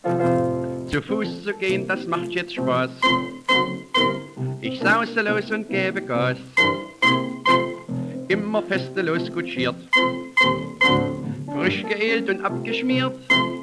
Zu Fuß zu gehen, das macht jetzt Spaß. Ich sause los und gebe Gas. Immer feste loskutschiert, frisch geölt und abgeschmiert.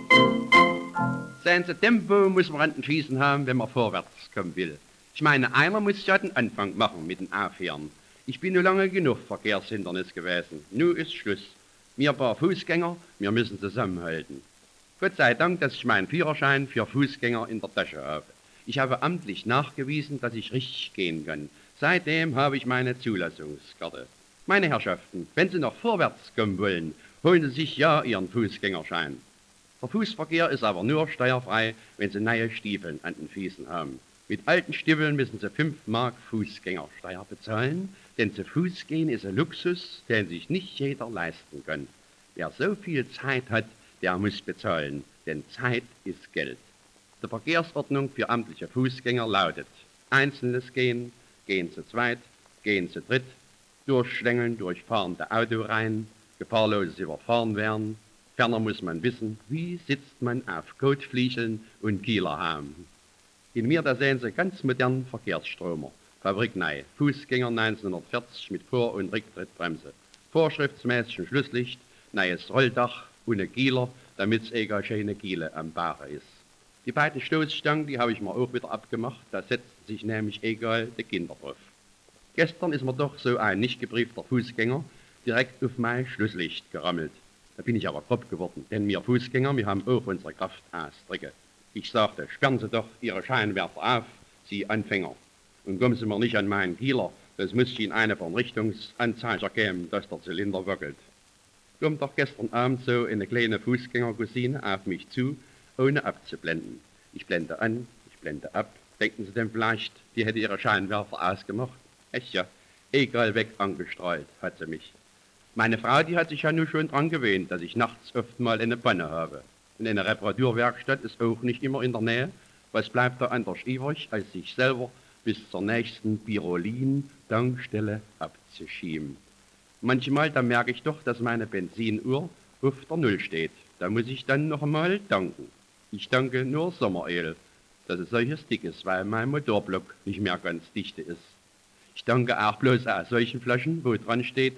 Sehen Sie, Tempo muss man an den Füßen haben, wenn man vorwärts kommen will. Ich meine, einer muss ja den Anfang machen mit dem Aufhören. Ich bin nur lange genug Verkehrshindernis gewesen. Nun ist Schluss. Wir paar Fußgänger, wir müssen zusammenhalten. Gott sei Dank, dass ich meinen Führerschein für Fußgänger in der Tasche habe. Ich habe amtlich nachgewiesen, dass ich richtig gehen kann. Seitdem habe ich meine Zulassungskarte. Meine Herrschaften, wenn Sie noch vorwärts kommen wollen, holen Sie sich ja Ihren Fußgängerschein. Der Fußverkehr ist aber nur steuerfrei, wenn Sie neue Stiefel an den Füßen haben. Mit alten Stiefeln müssen Sie 5 Mark Fußgängersteuer bezahlen, denn zu Fuß gehen ist ein Luxus, den sich nicht jeder leisten kann. Wer so viel Zeit hat, der muss bezahlen, denn Zeit ist Geld. Die Verkehrsordnung für amtliche Fußgänger lautet: einzelnes Gehen, gehen zu zweit, gehen zu dritt, durchschlängeln durch fahrende Autoreihen, gefahrloses Überfahren werden. Ferner muss man wissen, wie sitzt man auf Kotfliegeln und Kielerhaken. In mir, da sehen Sie ganz modernen Verkehrsstromer. Fabriknei, Fußgänger 1940 mit Vor- und Rücktrittbremse. Vorschriftsmäßig ein Schlusslicht, neues Rolldach ohne Kieler, damit es egal schöne Kiele am Bauch ist. Die beiden Stoßstangen, die habe ich mir auch wieder abgemacht, da setzen sich nämlich egal die Kinder drauf. Gestern ist mir doch so ein nicht gebriefter Fußgänger direkt auf mein Schlusslicht gerammelt. Da bin ich aber grob geworden, denn wir Fußgänger, wir haben auch unsere Kraft ausdrücke. Ich sagte, sperren Sie doch Ihre Scheinwerfer auf, Sie Anfänger. Und kommen Sie mir nicht an meinen Kieler, das muss Ihnen eine von Richtungsanzeiger geben, dass der Zylinder wackelt. Kommt doch gestern Abend so eine kleine Fußgängercousine auf mich zu, ohne abzublenden. Ich blende an, ich blende ab. Denken Sie denn vielleicht, die hätte ihre Scheinwerfer ausgemacht? Echt ja, egal weg angestrahlt hat sie mich. Meine Frau, die hat sich ja nun schon dran gewöhnt, dass ich nachts oft mal eine Panne habe. Und eine Reparaturwerkstatt ist auch nicht immer in der Nähe. Was bleibt da anders übrig, als sich selber bis zur nächsten Birolin-Tankstelle abzuschieben? Manchmal, da merke ich doch, dass meine Benzinuhr auf der Null steht. Da muss ich dann noch einmal tanken. Ich tanke nur Sommeröl, dass es solches dick ist, weil mein Motorblock nicht mehr ganz dichte ist. Ich tanke auch bloß aus solchen Flaschen, wo dran steht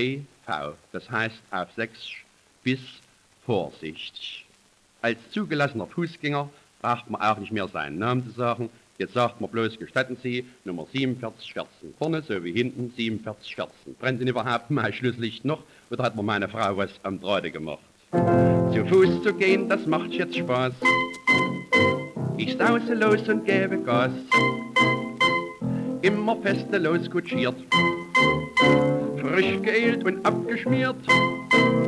BV, das heißt auf Sächsisch bis Vorsicht. Als zugelassener Fußgänger braucht man auch nicht mehr seinen Namen zu sagen. Jetzt sagt man bloß, gestatten Sie, Nummer 4714 vorne, so wie hinten 4714. Brennt denn überhaupt mein Schlusslicht noch, oder hat mir meine Frau was am Drahte gemacht? Zu Fuß zu gehen, das macht jetzt Spaß. Ich sause los und gebe Gas. Immer feste loskutschiert, frisch geölt und abgeschmiert.